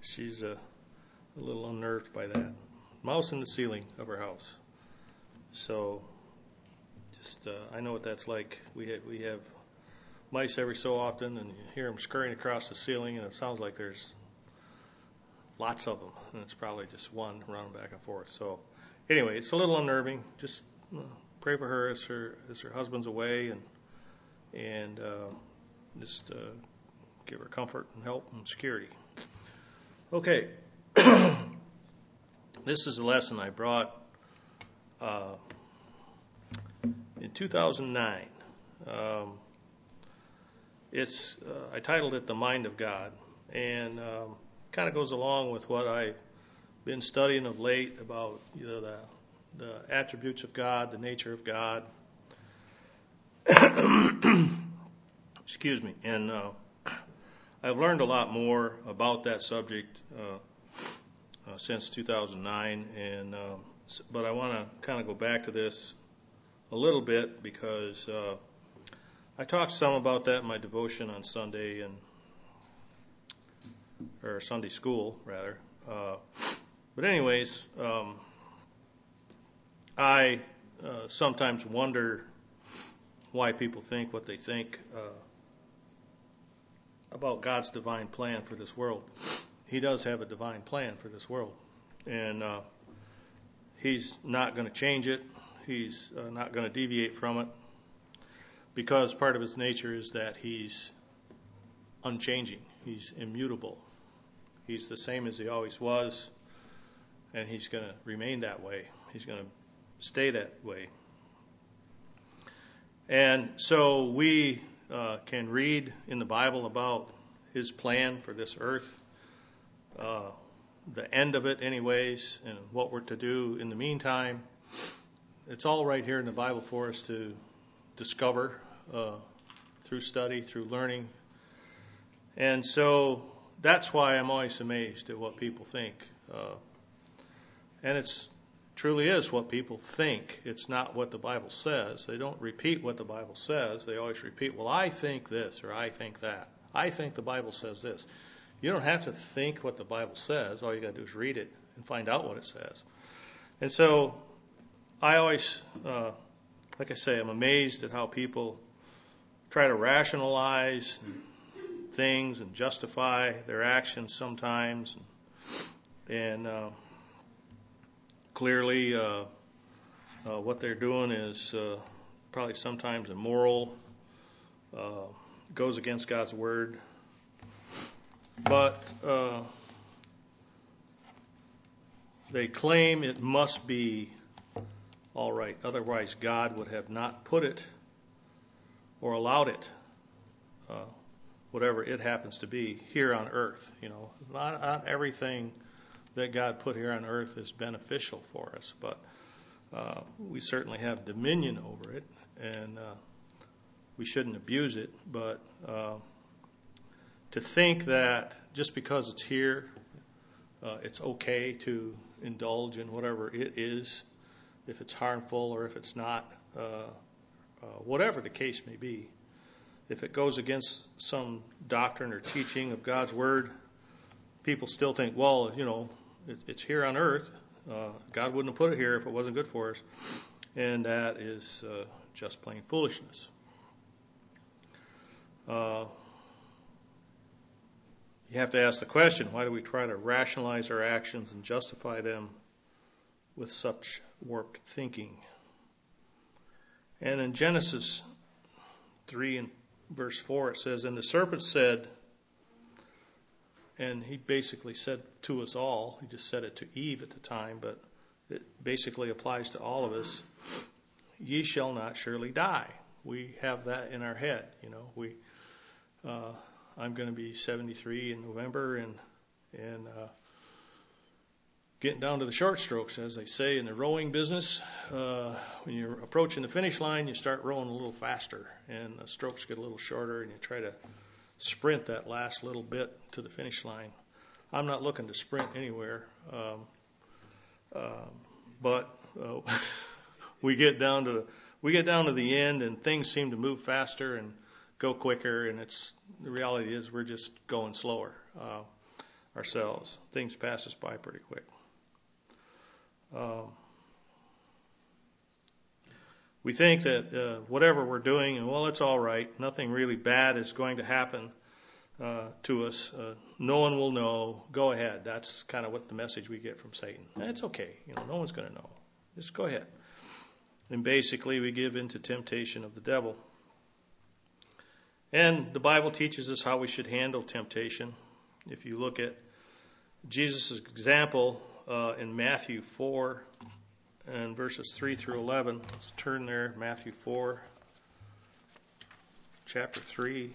She's a little unnerved by that. Mouse in the ceiling of her house. So, just I know what that's like. We have mice every so often, and you hear them scurrying across the ceiling, and it sounds like there's lots of them, and it's probably just one running back and forth. So, anyway, it's a little unnerving. Just pray for her as her husband's away, and just give her comfort and help and security. Okay, this is a lesson I brought in 2009. I titled it "The Mind of God," and kind of goes along with what I've been studying of late about the attributes of God, the nature of God. Excuse me, and I've learned a lot more about that subject since 2009, but I want to kind of go back to this a little bit because I talked some about that in my devotion on Sunday, or Sunday school rather. But anyways, I sometimes wonder why people think what they think about God's divine plan for this world. He does have a divine plan for this world, and He's not going to change it. He's not going to deviate from it, because part of His nature is that He's unchanging. He's immutable. He's the same as He always was, and He's going to remain that way. He's going to stay that way. And so we can read in the Bible about His plan for this earth, the end of it anyways, and what we're to do in the meantime. It's all right here in the Bible for us to discover through study, through learning. And so that's why I'm always amazed at what people think. And it's truly is what people think. It's not what the Bible says. They don't repeat what the Bible says. They always repeat, well, I think this or I think that. I think the Bible says this. You don't have to think what the Bible says. All you got to do is read it and find out what it says. And so I always, like I say, I'm amazed at how people try to rationalize things and justify their actions sometimes. And clearly what they're doing is probably sometimes immoral, goes against God's word. But they claim it must be all right. Otherwise, God would have not put it or allowed it, whatever it happens to be, here on earth. You know, not everything that God put here on earth is beneficial for us, but we certainly have dominion over it, and we shouldn't abuse it. But to think that just because it's here, it's okay to indulge in whatever it is, if it's harmful or if it's not, whatever the case may be. If it goes against some doctrine or teaching of God's Word, people still think, well, you know, it's here on earth. God wouldn't have put it here if it wasn't good for us. And that is just plain foolishness. You have to ask the question, why do we try to rationalize our actions and justify them with such warped thinking? And in Genesis 3 and verse 4, it says, and the serpent said, and he basically said to us all, he just said it to Eve at the time, but it basically applies to all of us, ye shall not surely die. We have that in our head, you know. I'm going to be 73 in November, and getting down to the short strokes, as they say in the rowing business. When you're approaching the finish line, you start rowing a little faster, and the strokes get a little shorter, and you try to sprint that last little bit to the finish line. I'm not looking to sprint anywhere, but we get down to the end, and things seem to move faster and go quicker, and the reality is we're just going slower. ourselves. Things pass us by pretty quick. We think that whatever we're doing, well, it's all right. Nothing really bad is going to happen to us. No one will know. Go ahead. That's kind of what the message we get from Satan. It's okay. No one's going to know. Just go ahead. And basically, we give in to temptation of the devil. And the Bible teaches us how we should handle temptation. If you look at Jesus' example in Matthew 4 and verses 3 through 11. Let's turn there, Matthew 4, chapter 3.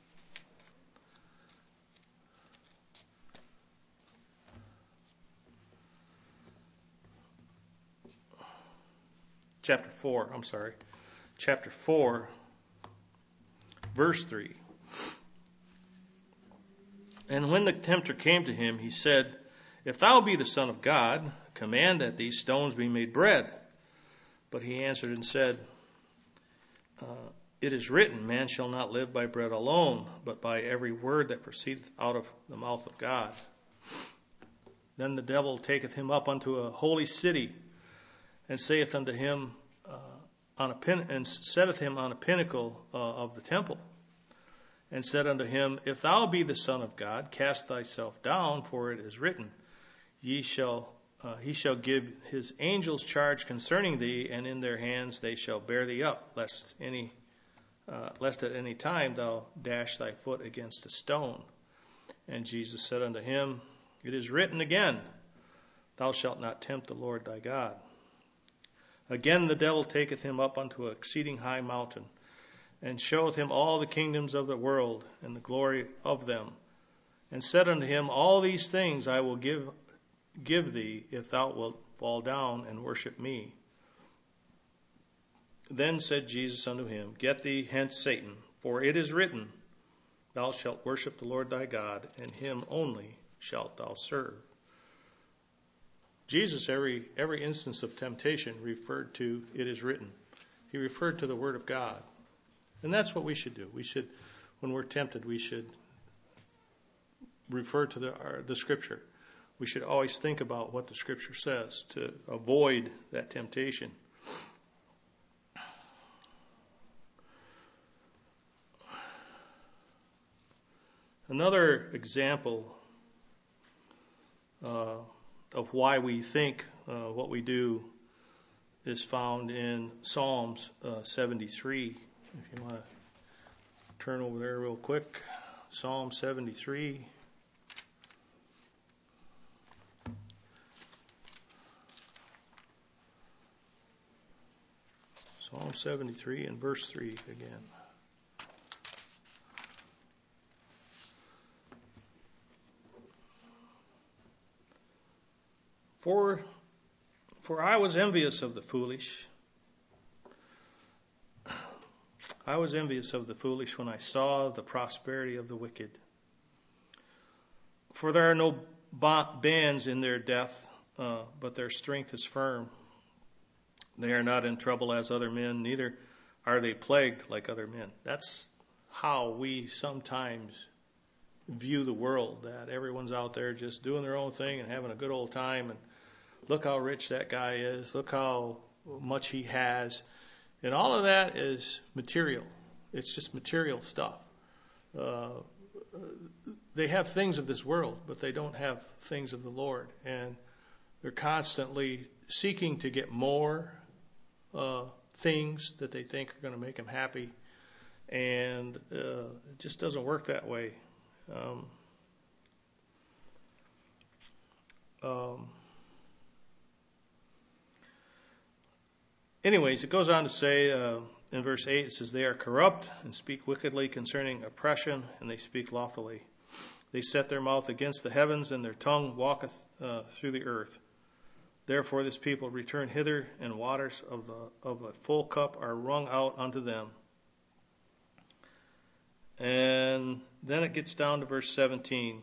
Chapter 4, verse 3. And when the tempter came to him, he said, If thou be the Son of God, command that these stones be made bread. But he answered and said, It is written, Man shall not live by bread alone, but by every word that proceedeth out of the mouth of God. Then the devil taketh him up unto a holy city, and saith unto him, and setteth him on a pinnacle of the temple, and said unto him, If thou be the Son of God, cast thyself down, for it is written, He shall give his angels charge concerning thee, and in their hands they shall bear thee up, lest at any time thou dash thy foot against a stone. And Jesus said unto him, It is written again, Thou shalt not tempt the Lord thy God. Again the devil taketh him up unto an exceeding high mountain, and showeth him all the kingdoms of the world, and the glory of them, and said unto him, All these things I will give thee, if thou wilt fall down and worship me. Then said Jesus unto him, Get thee hence, Satan, for it is written, Thou shalt worship the Lord thy God, and him only shalt thou serve. Jesus, every instance of temptation, referred to, it is written. He referred to the Word of God. And that's what we should do. When we're tempted, we should refer to the Scripture. We should always think about what the Scripture says to avoid that temptation. Another example of why we think what we do is found in Psalms 73. If you want to turn over there real quick. Psalm 73. Psalm 73 and verse 3 again. For I was envious of the foolish. I was envious of the foolish when I saw the prosperity of the wicked. For there are no bands in their death, but their strength is firm. They are not in trouble as other men, neither are they plagued like other men. That's how we sometimes view the world, that everyone's out there just doing their own thing and having a good old time, and look how rich that guy is, look how much he has. And all of that is material. It's just material stuff. They have things of this world, but they don't have things of the Lord. And they're constantly seeking to get more things that they think are going to make them happy. And it just doesn't work that way. Anyways, it goes on to say in verse 8, it says, They are corrupt and speak wickedly concerning oppression, and they speak loftily. They set their mouth against the heavens, and their tongue walketh through the earth. Therefore this people return hither, and waters of a full cup are wrung out unto them. And then it gets down to verse 17.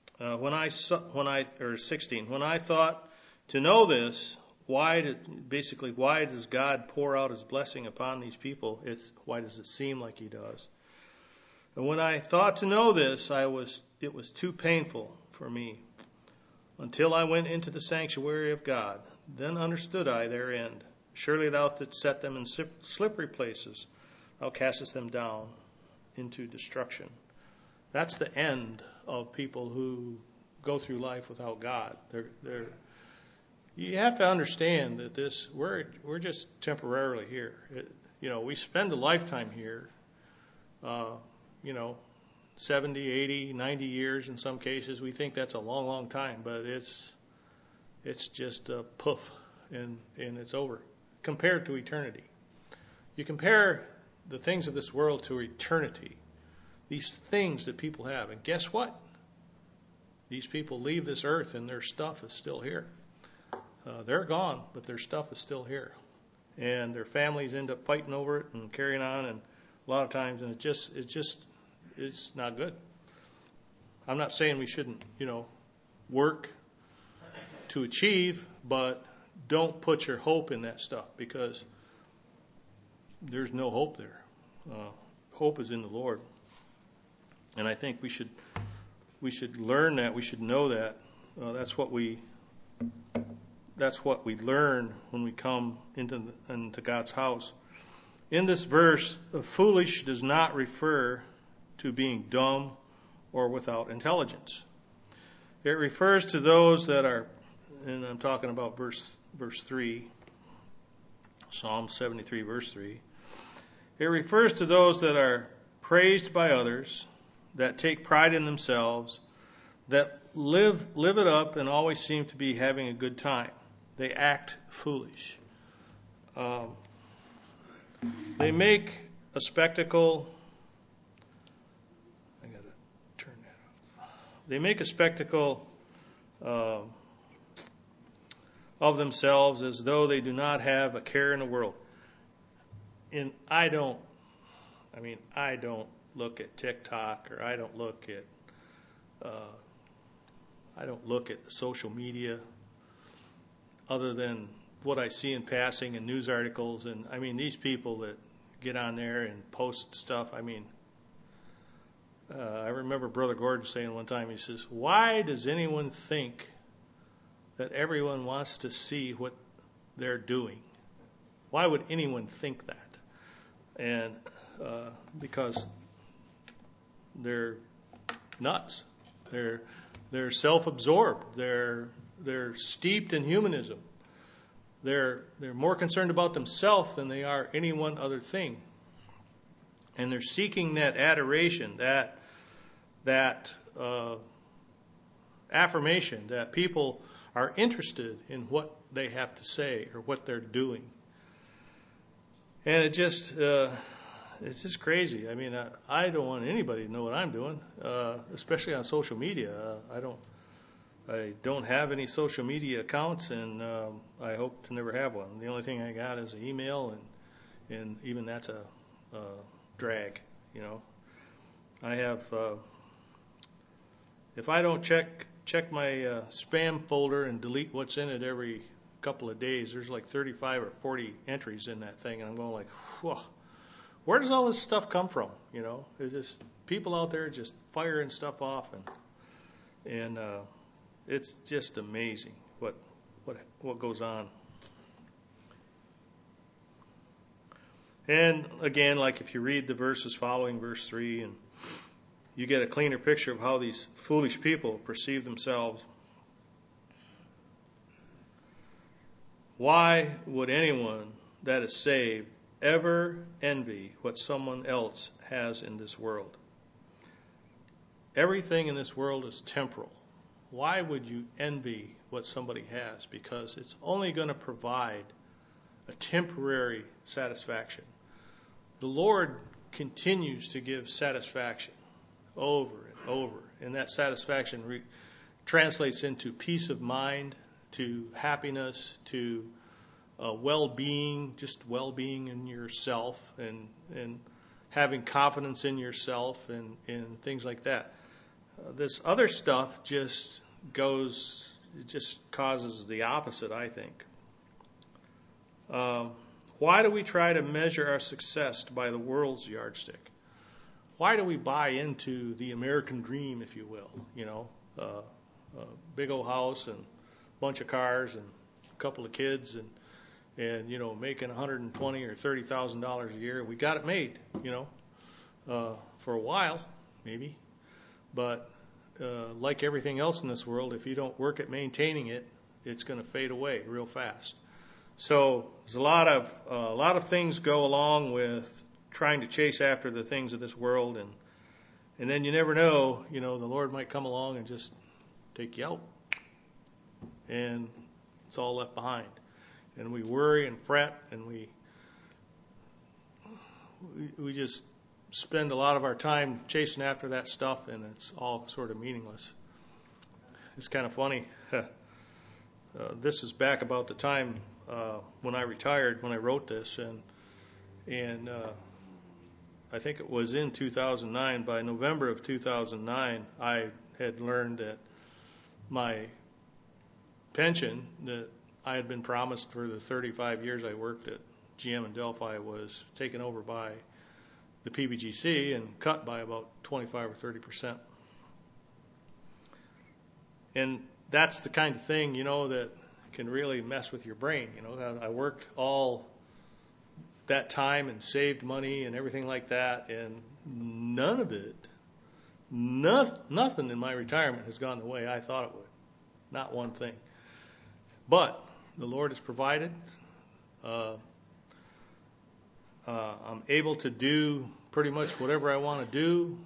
16. When I thought to know this, why does God pour out his blessing upon these people? Why does it seem like he does? And when I thought to know this, it was too painful for me until I went into the sanctuary of God. Then understood I their end. Surely thou didst set them in slippery places. Thou castest them down into destruction. That's the end of people who go through life without God. You have to understand that we're just temporarily here. We spend a lifetime here, 70, 80, 90 years in some cases. We think that's a long, long time, but it's just a poof, and it's over compared to eternity. You compare the things of this world to eternity, these things that people have, and guess what? These people leave this earth and their stuff is still here. They're gone, but their stuff is still here. And their families end up fighting over it and carrying on, and a lot of times, and it's not good. I'm not saying we shouldn't, work to achieve, but don't put your hope in that stuff, because there's no hope there. Hope is in the Lord. And I think we should learn that. We should know that. That's what we learn when we come into God's house. In this verse, foolish does not refer to being dumb or without intelligence. It refers to those that are, and I'm talking about verse 3, Psalm 73, verse 3. It refers to those that are praised by others, that take pride in themselves, that live it up and always seem to be having a good time. They act foolish. They make a spectacle. I got to turn that off. They make a spectacle of themselves as though they do not have a care in the world. And I don't look at TikTok, or I don't look at social media other than what I see in passing in news articles. And these people that get on there and post stuff. I remember Brother Gordon saying one time, he says, "Why does anyone think that everyone wants to see what they're doing? Why would anyone think that?" And because they're nuts. They're self-absorbed. They're steeped in humanism. They're more concerned about themselves than they are any one other thing. And they're seeking that adoration, that affirmation that people are interested in what they have to say or what they're doing. And it's just crazy. I don't want anybody to know what I'm doing, especially on social media. I don't have any social media accounts, and I hope to never have one. The only thing I got is an email, and even that's a drag. I have. If I don't check my spam folder and delete what's in it every couple of days, there's like 35 or 40 entries in that thing, and I'm going like, whew, where does all this stuff come from? There's just people out there just firing stuff off, and it's just amazing what goes on. And again, like if you read the verses following verse 3, and you get a cleaner picture of how these foolish people perceive themselves. Why would anyone that is saved ever envy what someone else has in this world? Everything in this world is temporal. Why would you envy what somebody has? Because it's only going to provide a temporary satisfaction. The Lord continues to give satisfaction over and over, and that satisfaction translates into peace of mind, to happiness, to well-being, just well-being in yourself, and having confidence in yourself, and things like that. This other stuff just causes the opposite, I think. Why do we try to measure our success by the world's yardstick? Why do we buy into the American dream, if you will? a big old house and a bunch of cars and a couple of kids and making $120,000 or $30,000 a year. We got it made, for a while, maybe. But like everything else in this world, if you don't work at maintaining it, it's going to fade away real fast. So there's a lot of things go along with trying to chase after the things of this world, and then you never know, the Lord might come along and just take you out, and it's all left behind. And we worry and fret, and we just spend a lot of our time chasing after that stuff, and it's all sort of meaningless. It's kind of funny. This is back about the time when I retired, when I wrote this, and I think it was in 2009. By November of 2009, I had learned that my pension that I had been promised for the 35 years I worked at GM in Delphi was taken over by the PBGC and cut by about 25 or 30%. And that's the kind of thing, that can really mess with your brain. I worked all that time and saved money and everything like that, and none of it, nothing in my retirement has gone the way I thought it would. Not one thing. But the Lord has provided. I'm able to do pretty much whatever I want to do,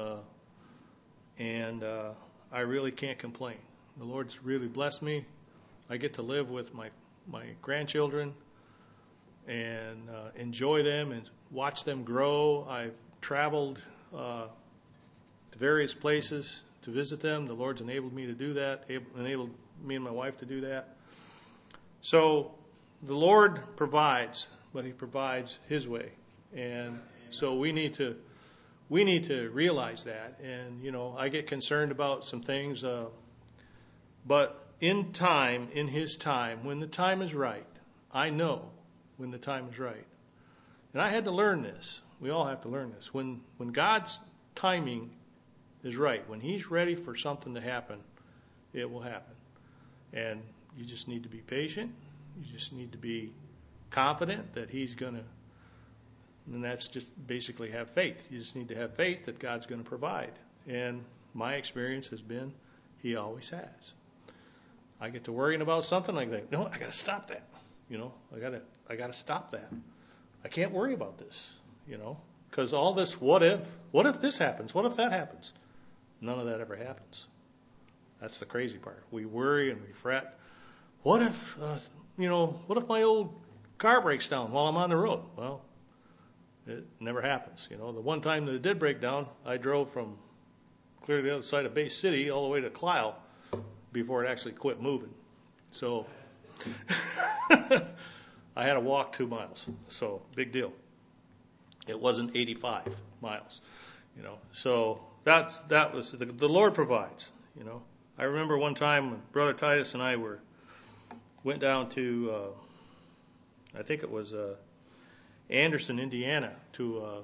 and I really can't complain. The Lord's really blessed me. I get to live with my grandchildren and enjoy them and watch them grow. I've traveled to various places to visit them. The Lord's enabled me to do that, enabled me and my wife to do that. So the Lord provides, but He provides His way. And so we need to realize that. And, I get concerned about some things, but in time, in His time, when the time is right, I know when the time is right. And I had to learn this. We all have to learn this. When God's timing is right, when He's ready for something to happen, it will happen. And you just need to be patient. You just need to be confident that He's going to, and that's just basically have faith. You just need to have faith that God's going to provide. And my experience has been He always has. I get to worrying about something like that. No, I got to stop that. I got to stop that. I can't worry about this, because all this what if this happens? What if that happens? None of that ever happens. That's the crazy part. We worry and we fret. What if my old car breaks down while I'm on the road? Well, it never happens. The one time that it did break down, I drove from clear to the other side of Bay City all the way to Clio before it actually quit moving. So I had to walk 2 miles. So big deal. It wasn't 85 miles. So that was the Lord provides. I remember one time when Brother Titus and I went down to I think it was Anderson, Indiana, to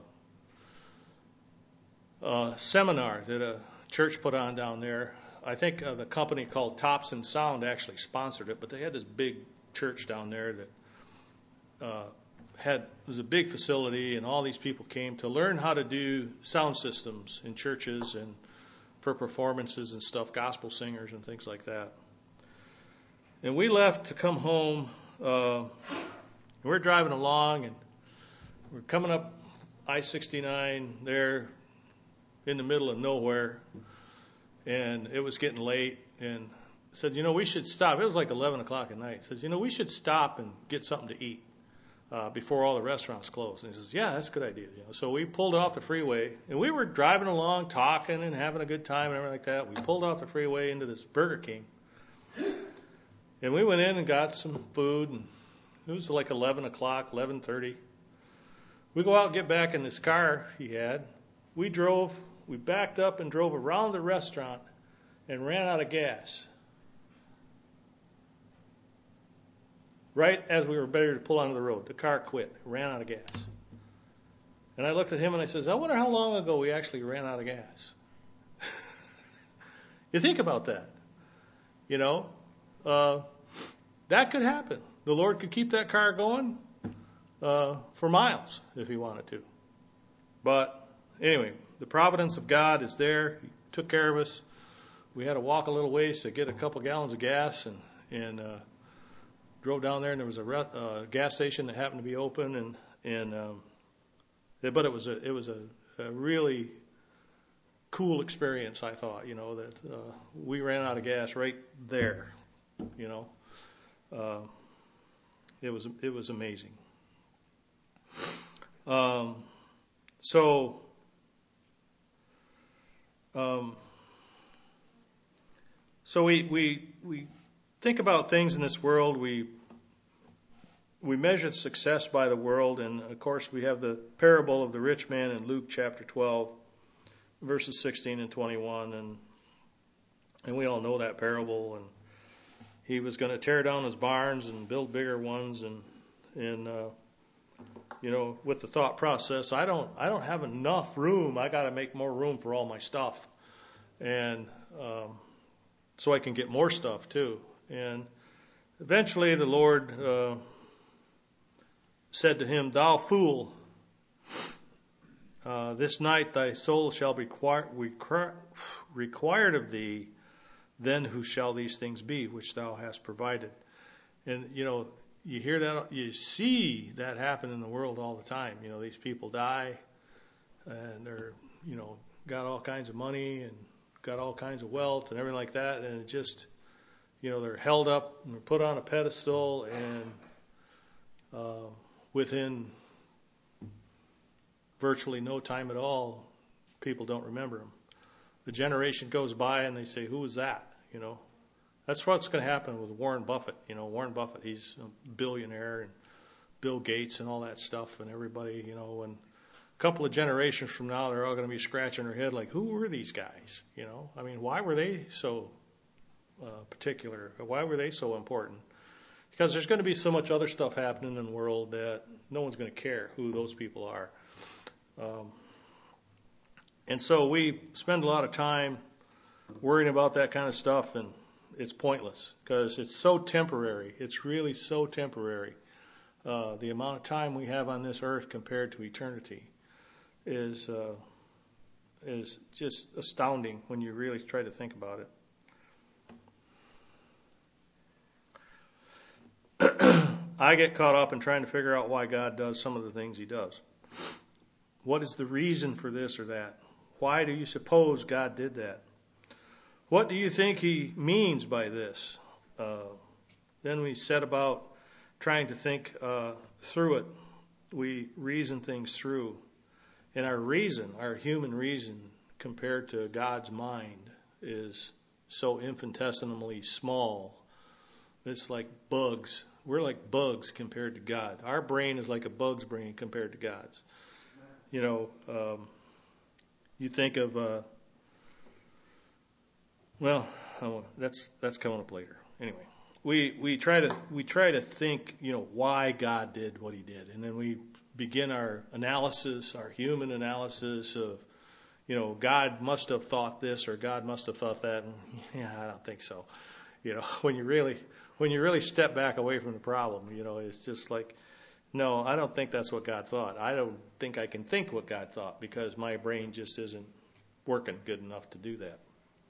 a seminar that a church put on down there. I think the company called Tops and Sound actually sponsored it, but they had this big church down there that it was a big facility, and all these people came to learn how to do sound systems in churches and for performances and stuff, gospel singers and things like that. And we left to come home. We're driving along, and we're coming up I-69 there in the middle of nowhere, and it was getting late, and said, we should stop. It was like 11 o'clock at night. Says, we should stop and get something to eat before all the restaurants close. And he says, yeah, that's a good idea. So we pulled off the freeway, and we were driving along, talking and having a good time and everything like that. We pulled off the freeway into this Burger King, and we went in and got some food, and it was like 11 o'clock, 11:30. We go out and get back in this car he had. We backed up and drove around the restaurant and ran out of gas. Right as we were ready to pull onto the road, the car quit, ran out of gas. And I looked at him and I says, I wonder how long ago we actually ran out of gas. You think about that. You know, that could happen. The Lord could keep that car going for miles if He wanted to. But anyway, the providence of God is there. He took care of us. We had to walk a little ways to get a couple gallons of gas, and drove down there, and there was a gas station that happened to be open, but it was a really cool experience. I thought, that we ran out of gas right there. It was amazing. So we think about things in this world. We measure success by the world, and of course we have the parable of the rich man in Luke chapter 12, verses 16 and 21, and we all know that parable. And he was going to tear down his barns and build bigger ones, and with the thought process, I don't have enough room. I got to make more room for all my stuff, and so I can get more stuff too. And eventually the Lord said to him, "Thou fool, this night thy soul shall be required of thee. Then who shall these things be which thou hast provided?" And you hear that, you see that happen in the world all the time. These people die, and they're got all kinds of money and got all kinds of wealth and everything like that, and it just they're held up and they're put on a pedestal, and within virtually no time at all, people don't remember them. The generation goes by and they say, "Who was that?" That's what's going to happen with Warren Buffett. Warren Buffett, he's a billionaire, and Bill Gates and all that stuff, and everybody, and a couple of generations from now, they're all going to be scratching their head like, who were these guys? Why were they so particular? Why were they so important? Because there's going to be so much other stuff happening in the world that no one's going to care who those people are. And so we spend a lot of time worrying about that kind of stuff, and it's pointless because it's so temporary. It's really so temporary. The amount of time we have on this earth compared to eternity is just astounding when you really try to think about it. I get caught up in trying to figure out why God does some of the things He does. What is the reason for this or that? Why do you suppose God did that? What do you think He means by this? Then we set about trying to think through it. We reason things through. And our human reason, compared to God's mind, is so infinitesimally small. It's like bugs. We're like bugs compared to God. Our brain is like a bug's brain compared to God's. You think of, that's coming up later. Anyway, we try to think, why God did what He did, and then we begin our analysis, our human analysis of, God must have thought this or God must have thought that. And, I don't think so. When you really step back away from the problem, it's just like, no, I don't think that's what God thought. I don't think I can think what God thought because my brain just isn't working good enough to do that.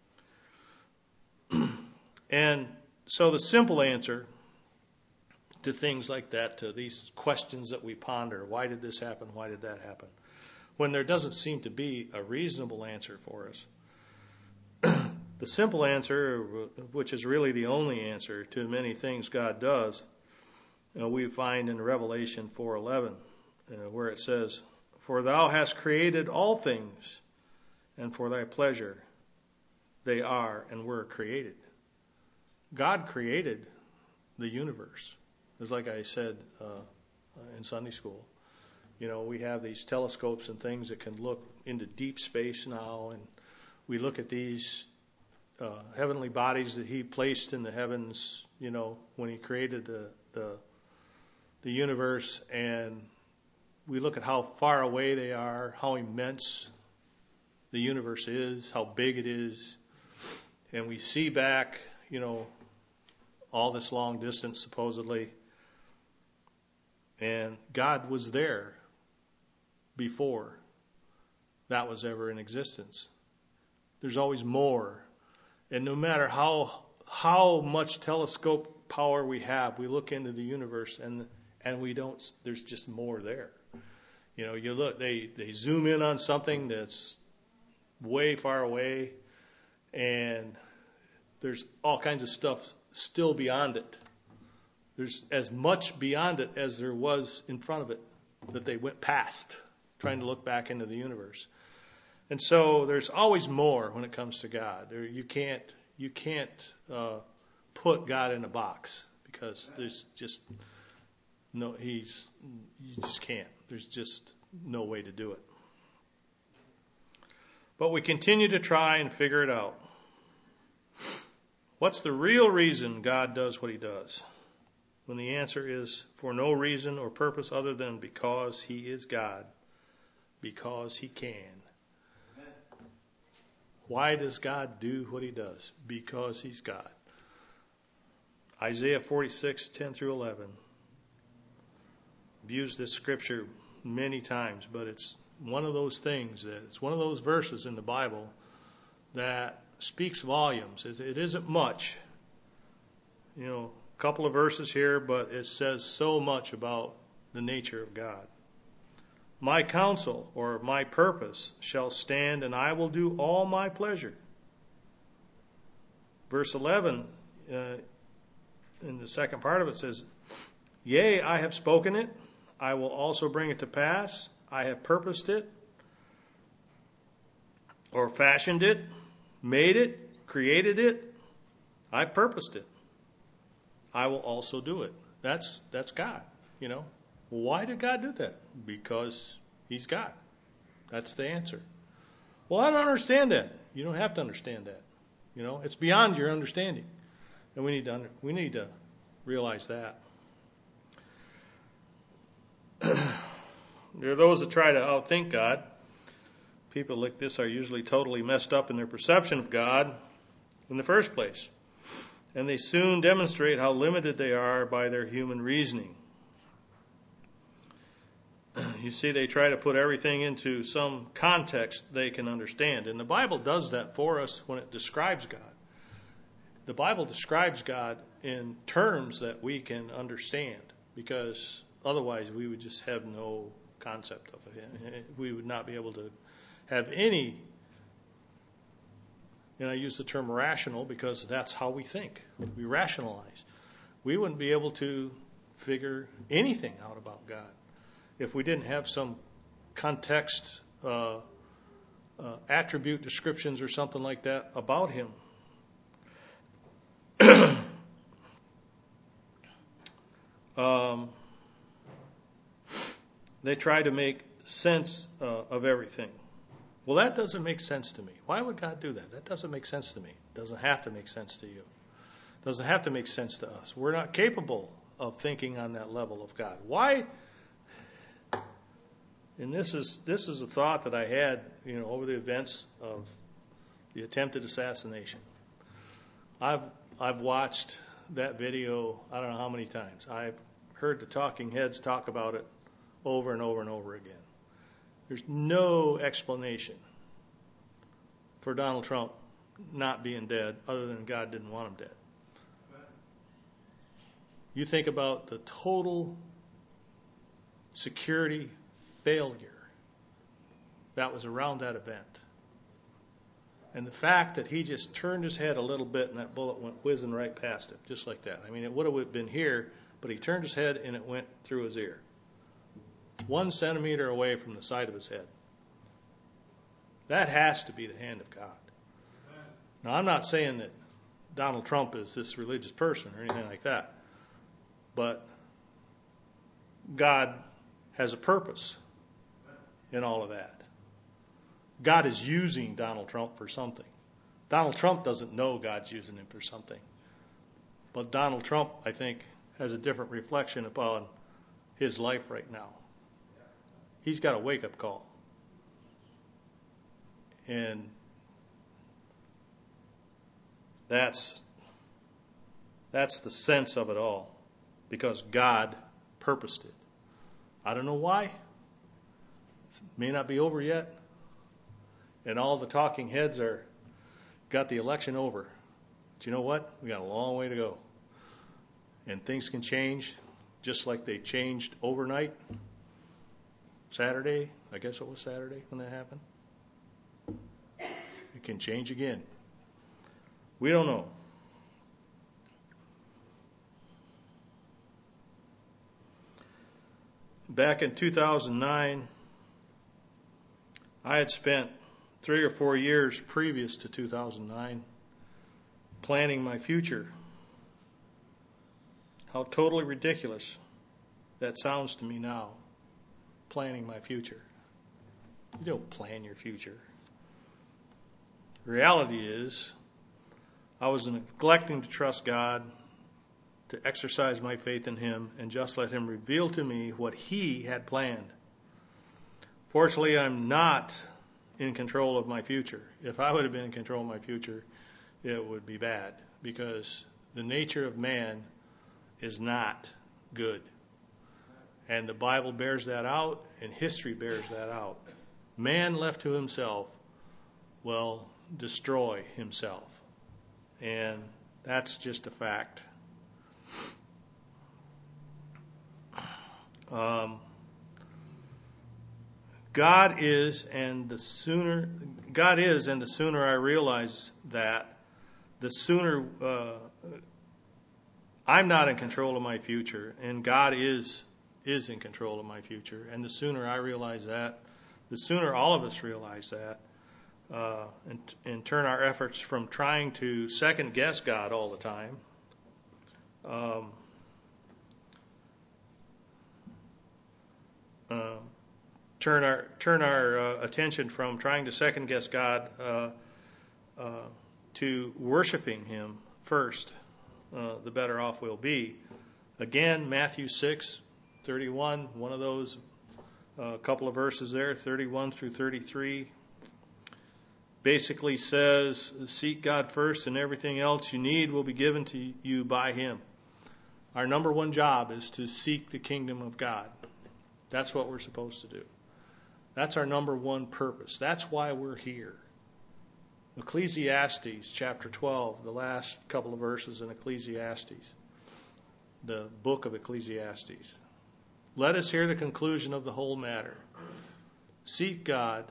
And so the simple answer to things like that, to these questions that we ponder, why did this happen, why did that happen, when there doesn't seem to be a reasonable answer for us. The simple answer, which is really the only answer to many things God does, we find in Revelation 4:11, where it says, "For thou hast created all things, and for thy pleasure they are and were created." God created the universe. It's like I said in Sunday school. We have these telescopes and things that can look into deep space now, and we look at these heavenly bodies that He placed in the heavens, when He created the universe, and we look at how far away they are, how immense the universe is, how big it is, and we see back, all this long distance supposedly. And God was there before that was ever in existence. There's always more. And no matter how much telescope power we have, we look into the universe and we don't, there's just more there. You look, they zoom in on something that's way far away, and there's all kinds of stuff still beyond it. There's as much beyond it as there was in front of it that they went past, trying to look back into the universe. And so there's always more when it comes to God. You can't put God in a box, because there's just no, you just can't. There's just no way to do it. But we continue to try and figure it out. What's the real reason God does what he does? When the answer is for no reason or purpose other than because he is God, because he can. Why does God do what he does? Because he's God. Isaiah 46:10 through 11. I've used this scripture many times, but it's one of those things, it's one of those verses in the Bible that speaks volumes. It isn't much, a couple of verses here, but it says so much about the nature of God. My counsel, or my purpose, shall stand, and I will do all my pleasure. Verse 11, in the second part of it says, yea, I have spoken it, I will also bring it to pass. I have purposed it, or fashioned it, made it, created it. I purposed it. I will also do it. That's God, Why did God do that? Because he's God. That's the answer. Well, I don't understand that. You don't have to understand that. It's beyond your understanding. And we need to realize that. There are those that try to outthink God. People like this are usually totally messed up in their perception of God in the first place. And they soon demonstrate how limited they are by their human reasoning. You see, they try to put everything into some context they can understand. And the Bible does that for us when it describes God. The Bible describes God in terms that we can understand, because otherwise we would just have no concept of it. We would not be able to have any, and I use the term rational because that's how we think. We rationalize. We wouldn't be able to figure anything out about God if we didn't have some context, attribute descriptions or something like that about him. They try to make sense of everything. Well, that doesn't make sense to me. Why would God do that? That doesn't make sense to me. It doesn't have to make sense to you. It doesn't have to make sense to us. We're not capable of thinking on that level of God. Why? And this is a thought that I had, over the events of the attempted assassination. I've watched that video I don't know how many times. I've heard the talking heads talk about it over and over and over again. There's no explanation for Donald Trump not being dead other than God didn't want him dead. You think about the total security failure that was around that event. And the fact that he just turned his head a little bit and that bullet went whizzing right past him, just like that. I mean, it would have been here, but he turned his head and it went through his ear. 1 centimeter away from the side of his head. That has to be the hand of God. Now, I'm not saying that Donald Trump is this religious person or anything like that, but God has a purpose in all of that. God is using Donald Trump for something. Donald Trump doesn't know God's using him for something. But Donald Trump, I think, has a different reflection upon his life right now. He's got a wake-up call. And that's That's the sense of it all, because God purposed it. I don't know why. It may not be over yet. And all the talking heads got the election over. But you know what? We got a long way to go. And things can change just like they changed overnight. Saturday, I guess it was Saturday when that happened. It can change again. We don't know. Back in 2009, I had spent 3 or 4 years previous to 2009 planning my future. How totally ridiculous that sounds to me now, planning my future. You don't plan your future. The reality is, I was neglecting to trust God, to exercise my faith in Him, and just let Him reveal to me what He had planned. Fortunately, I'm not in control of my future. If I would have been in control of my future, it would be bad, because the nature of man is not good. And the Bible bears that out, and history bears that out. Man left to himself will destroy himself. And that's just a fact. God is, and the sooner I realize that, the sooner I'm not in control of my future, and God is in control of my future. And the sooner I realize that, the sooner all of us realize that, and turn our efforts from trying to second guess God all the time. Turn our attention from trying to second guess God to worshiping Him first, the better off we'll be. Again, Matthew 6:31, one of those, a couple of verses there, 31 through 33, basically says, seek God first and everything else you need will be given to you by Him. Our number one job is to seek the kingdom of God. That's what we're supposed to do. That's our number one purpose. That's why we're here. Ecclesiastes chapter 12, the last couple of verses in Ecclesiastes, the book of Ecclesiastes. Let us hear the conclusion of the whole matter. Seek God,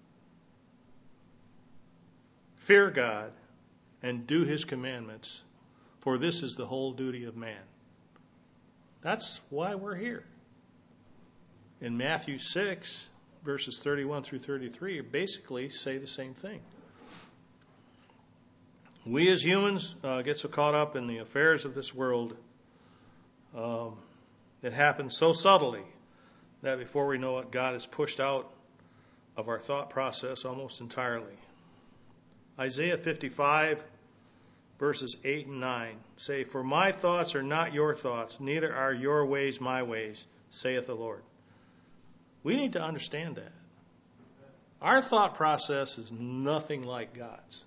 fear God, and do His commandments, for this is the whole duty of man. That's why we're here. In Matthew 6, verses 31 through 33, basically say the same thing. We as humans get so caught up in the affairs of this world, it happens so subtly that before we know it, God is pushed out of our thought process almost entirely. Isaiah 55, verses 8 and 9 say, for my thoughts are not your thoughts, neither are your ways my ways, saith the Lord. We need to understand that. Our thought process is nothing like God's.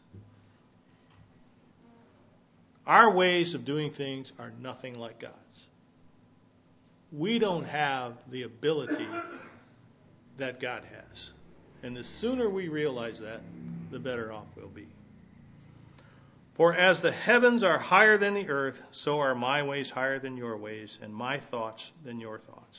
Our ways of doing things are nothing like God's. We don't have the ability that God has. And the sooner we realize that, the better off we'll be. For as the heavens are higher than the earth, so are my ways higher than your ways, and my thoughts than your thoughts.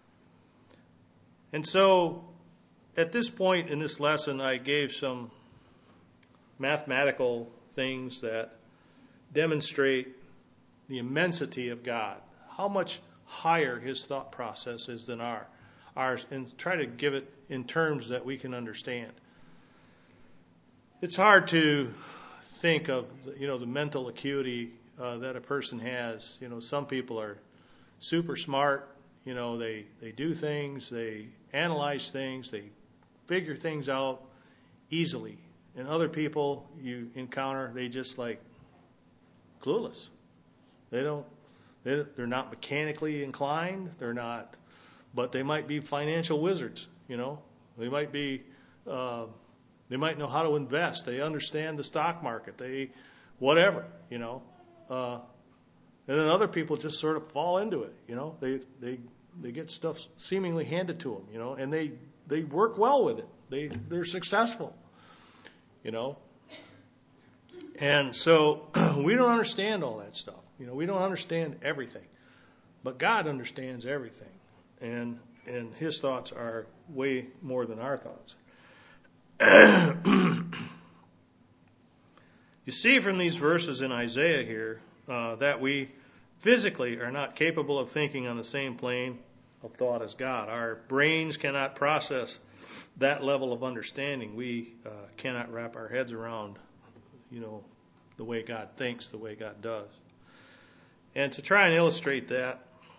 And so, at this point in this lesson, I gave some mathematical things that demonstrate the immensity of God, how much higher His thought process is than ours, and try to give it in terms that we can understand. It's hard to think of, the mental acuity that a person has. Some people are super smart. They do things, they analyze things, they figure things out easily. And other people you encounter, they just clueless. They're not mechanically inclined. But they might be financial wizards. They might know how to invest. They understand the stock market. Whatever. And then other people just sort of fall into it, They get stuff seemingly handed to them, and they work well with it. They're successful, And so we don't understand all that stuff. We don't understand everything. But God understands everything. And his thoughts are way more than our thoughts. You see from these verses in Isaiah here that we physically are not capable of thinking on the same plane of thought as God. Our brains cannot process that level of understanding. We cannot wrap our heads around, the way God thinks, the way God does. And to try and illustrate that,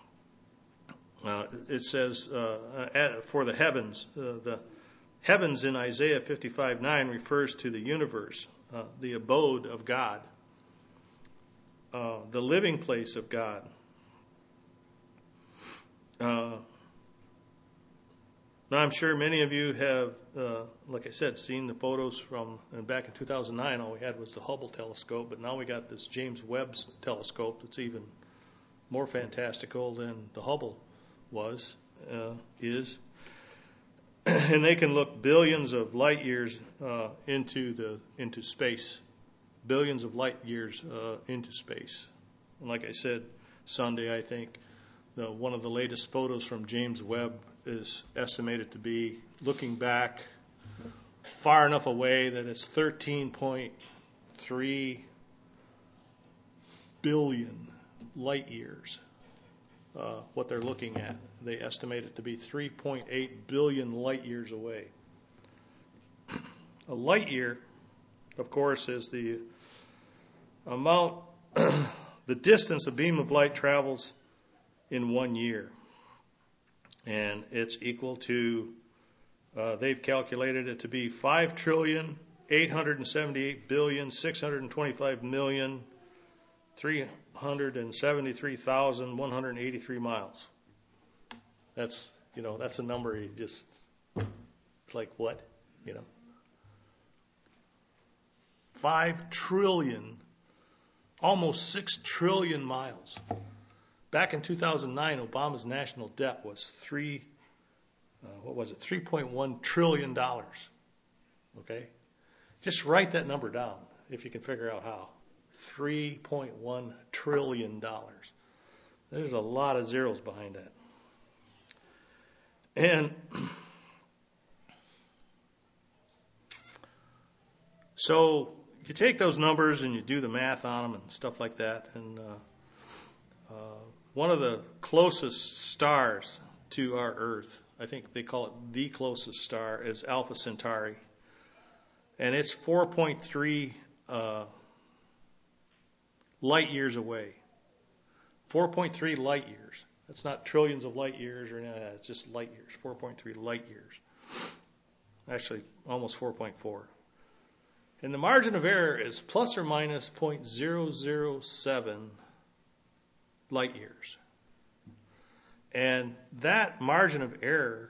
it says for the heavens in Isaiah 55:9 refers to the universe, the abode of God, the living place of God. Now, I'm sure many of you have, like I said, seen the photos from back in 2009. All we had was the Hubble telescope, but now we got this James Webb telescope that's even more fantastical than the Hubble is. And they can look billions of light years into space, billions of light years into space. And like I said, Sunday, I think one of the latest photos from James Webb is estimated to be looking back far enough away that it's 13.3 billion light years. What they're looking at, they estimate it to be 3.8 billion light years away. A light year, of course, is the amount, the distance a beam of light travels in 1 year. And it's equal to, they've calculated it to be 5,878,625,373,183 miles. That's a number you just, it's like what? 5 trillion, almost 6 trillion miles. Back in 2009, Obama's national debt was $3.1 trillion. Okay? Just write that number down if you can figure out how. $3.1 trillion. There's a lot of zeros behind that. And so you take those numbers and you do the math on them and stuff like that, and one of the closest stars to our Earth, I think they call it the closest star, is Alpha Centauri. And it's 4.3 light years away. 4.3 light years. That's not trillions of light years or anything. It's just light years. 4.3 light years. Actually, almost 4.4. And the margin of error is plus or minus 0.007 light years. And that margin of error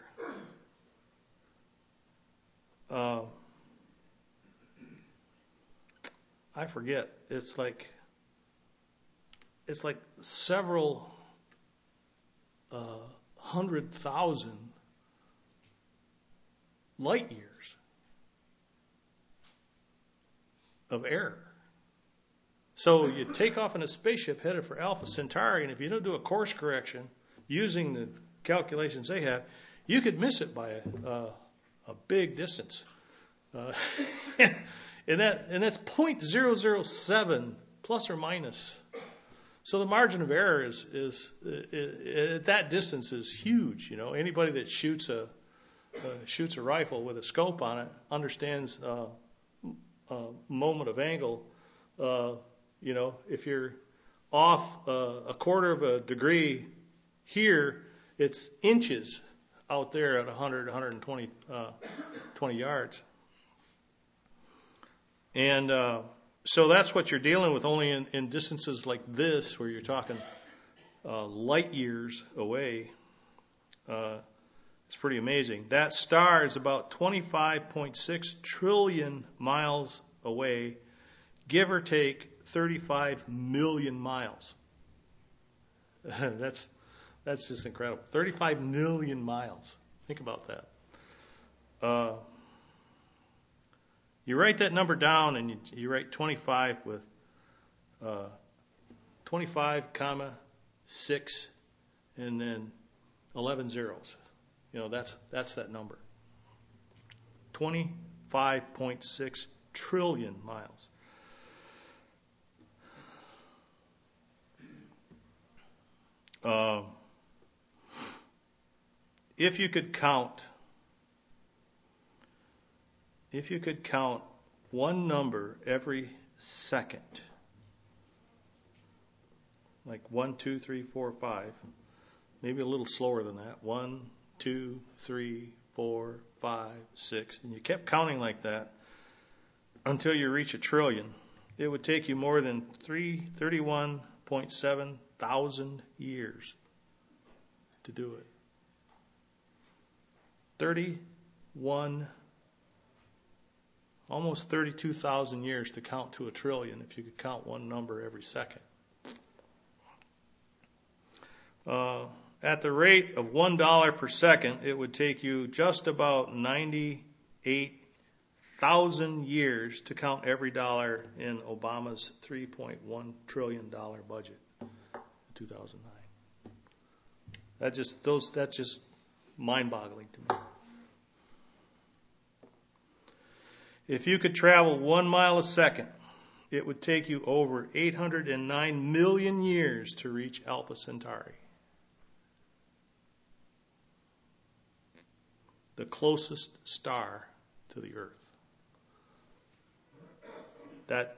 I forget. It's like several 100,000 light years of error. So you take off in a spaceship headed for Alpha Centauri, and if you don't do a course correction using the calculations they have, you could miss it by a big distance. And that's 0.007 plus or minus. So the margin of error is at that distance is huge. Anybody that shoots a rifle with a scope on it understands moment of angle. If you're off a quarter of a degree here, it's inches out there at 100, 120 20 yards. And so that's what you're dealing with only in distances like this, where you're talking light years away. It's pretty amazing. That star is about 25.6 trillion miles away, give or take 35 million miles. That's just incredible. 35 million miles. Think about that. You write that number down, and you write 25 with 25, 6, and then 11 zeros. That's that number. 25.6 trillion miles. If you could count one number every second, like 1, 2, 3, 4, 5, maybe a little slower than that, 1, 2, 3, 4, 5, 6, and you kept counting like that until you reach a trillion, it would take you more than 31.7 thousand years to do it. 31, almost 32,000 years to count to a trillion if you could count one number every second. At the rate of $1 per second, it would take you just about 98,000 years to count every dollar in Obama's $3.1 trillion budget in 2009. That's just mind-boggling to me. If you could travel 1 mile a second, it would take you over 809 million years to reach Alpha Centauri, the closest star to the Earth. That,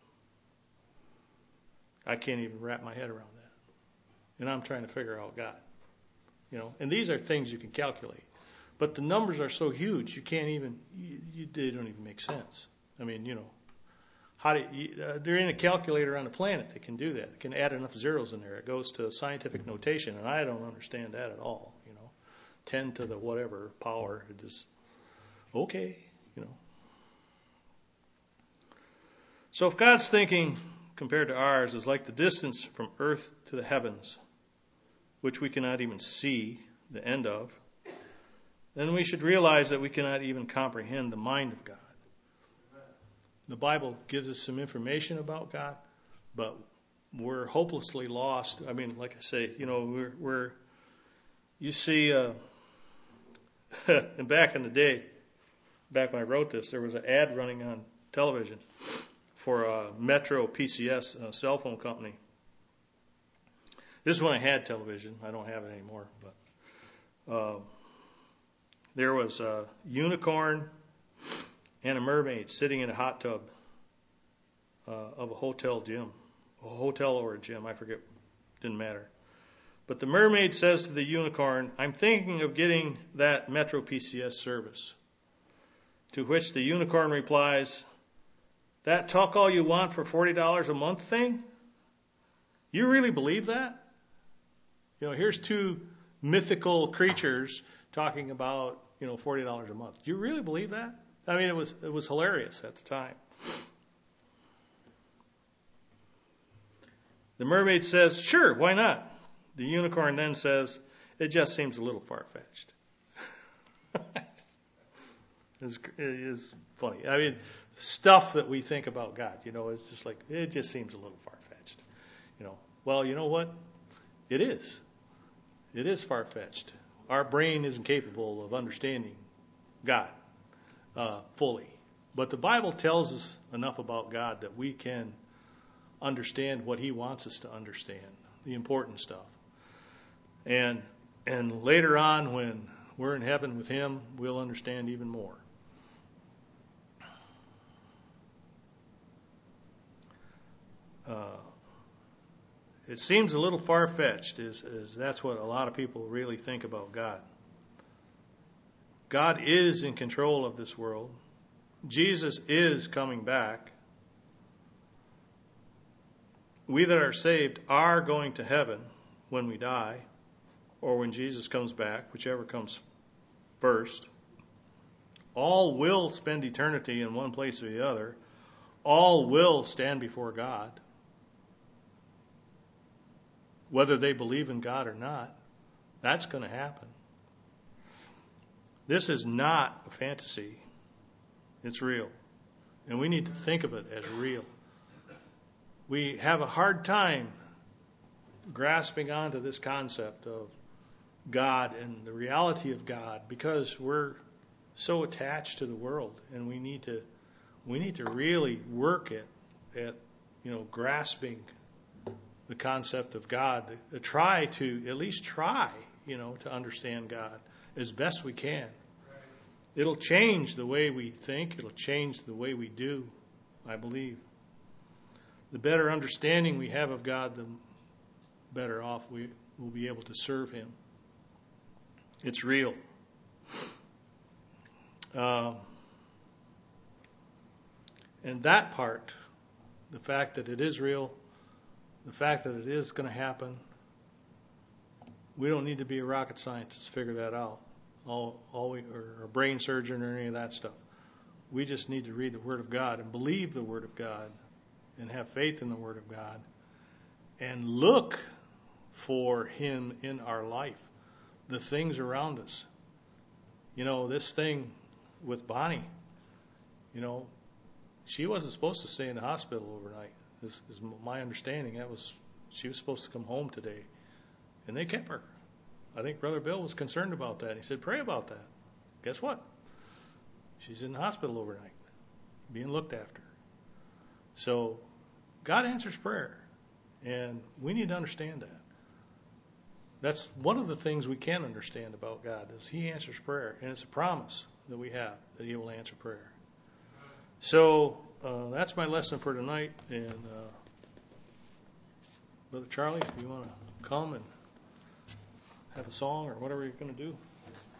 I can't even wrap my head around that. And I'm trying to figure out God. And these are things you can calculate. But the numbers are so huge, you can't even, they don't even make sense. I mean, they're in a calculator on the planet that can do that. It can add enough zeros in there. It goes to scientific notation, and I don't understand that at all. 10 to the whatever power. It is okay, So if God's thinking compared to ours is like the distance from earth to the heavens, which we cannot even see the end of, then we should realize that we cannot even comprehend the mind of God. The Bible gives us some information about God, but we're hopelessly lost. I mean, like I say, you see, and back in the day, back when I wrote this, there was an ad running on television for a Metro PCS cell phone company. This is when I had television. I don't have it anymore, but there was a unicorn and a mermaid sitting in a hot tub of a hotel or a gym. I forget. Didn't matter. But the mermaid says to the unicorn, "I'm thinking of getting that Metro PCS service." To which the unicorn replies, "That talk all you want for $40 a month thing? You really believe that?" Here's two mythical creatures talking about, $40 a month. Do you really believe that? I mean, it was hilarious at the time. The mermaid says, "Sure, why not?" The unicorn then says, "It just seems a little far-fetched." It is funny. I mean, stuff that we think about God, it's just like, it just seems a little far-fetched. Well, you know what? It is. It is far-fetched. Our brain isn't capable of understanding God fully. But the Bible tells us enough about God that we can understand what He wants us to understand, the important stuff. And later on, when we're in heaven with Him, we'll understand even more. It seems a little far-fetched, is that's what a lot of people really think about God. God is in control of this world. Jesus is coming back. We that are saved are going to heaven when we die, or when Jesus comes back, whichever comes first. All will spend eternity in one place or the other. All will stand before God. whether they believe in God or not. That's going to happen. This is not a fantasy. It's real. And we need to think of it as real. We have a hard time grasping onto this concept of God and the reality of God because we're so attached to the world, and we need to really work at grasping the concept of God. At least try to understand God as best we can. It'll change the way we think. It'll change the way we do, I believe. The better understanding we have of God, the better off we will be able to serve Him. It's real. And that part, the fact that it is real, the fact that it is going to happen, we don't need to be a rocket scientist to figure that out, or a brain surgeon or any of that stuff. We just need to read the Word of God and believe the Word of God and have faith in the Word of God and look for Him in our life, the things around us. This thing with Bonnie, she wasn't supposed to stay in the hospital overnight. This is my understanding. She was supposed to come home today, and they kept her. I think Brother Bill was concerned about that. He said, pray about that. Guess what? She's in the hospital overnight, being looked after. So God answers prayer, and we need to understand that. That's one of the things we can understand about God is He answers prayer, and it's a promise that we have that He will answer prayer. So that's my lesson for tonight. And Brother Charlie, if you want to come and have a song or whatever you're going to do.